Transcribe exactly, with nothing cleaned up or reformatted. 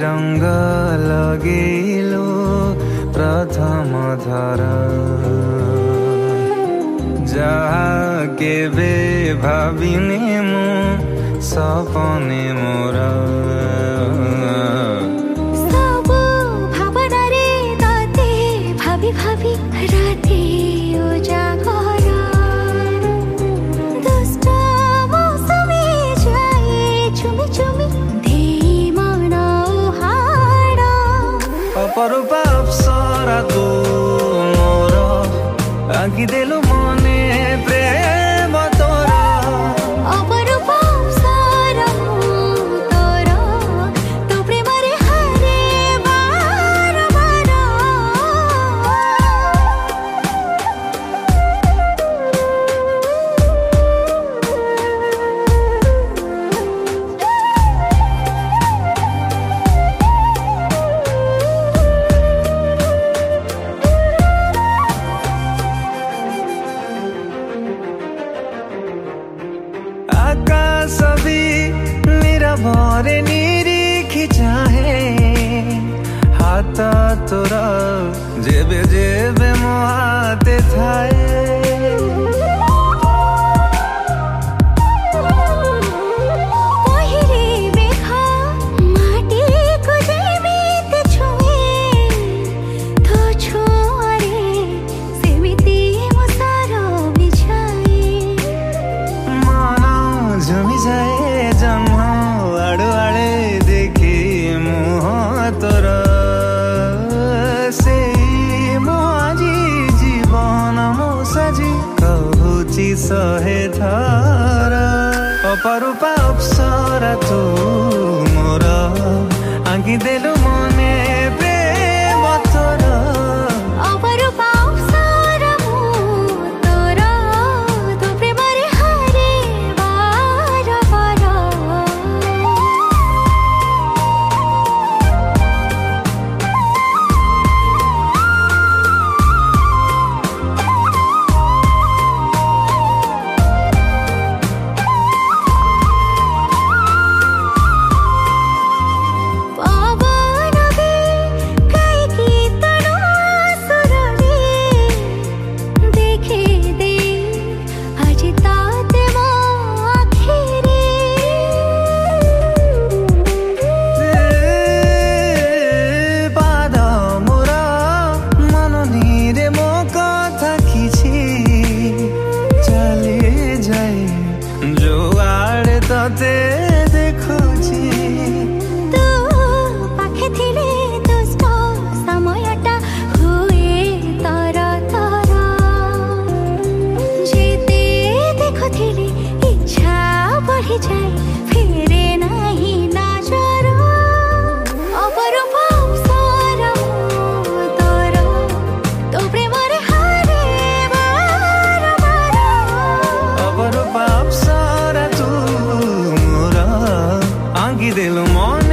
रंग लगेलो प्रथम थर जहाँ केबे भाविने मु सपने मोर सब भावना रे ताते भाभी भाभी राते उजागर दुष्ट मौसमी जाए चुमी चुमी दे मन हाड अपरूप अप्सरा तू मोर आँकिदेलु मने प्रेम तोर अपरूप अप्सरा तोर तो प्रेम रे हरे बार बार आकाश भी निरभरे निरीखी चाहे हाथ तोर जेबे जेबे मो हाते थाए पहिरे बेखा माटी को जेमित छुए तो छुआरे सेमिति मो सारो बिछाए मन झुमी जाए जन्म आड़ो आड़े देखी मुह तोर से मो आजी जीवन मो साजी कहूची सहे थर अपरूप अप्सरा तू मोर आँकिदेलु मने प्रेम तोर अपरूप अप्सरा तोर तो प्रेम रे हरे बार बार पवन भी कई की तनु आसुरले देखे दे आज ताते मो आखिरे पाद मोर मननीरे मो कथा किछि चले जाए जो आड़े तते देखुछि तू पाखे थिले दुष्ट समयटा हुए तर तर जेते देखुथिले इच्छा बढ़ी जाए फेरे नाही नजर अपरूप अप्सरा तोर तो प्रेम रे हरे बार बार अपरूप अप्सरा तू मोर आँकिदेलु मन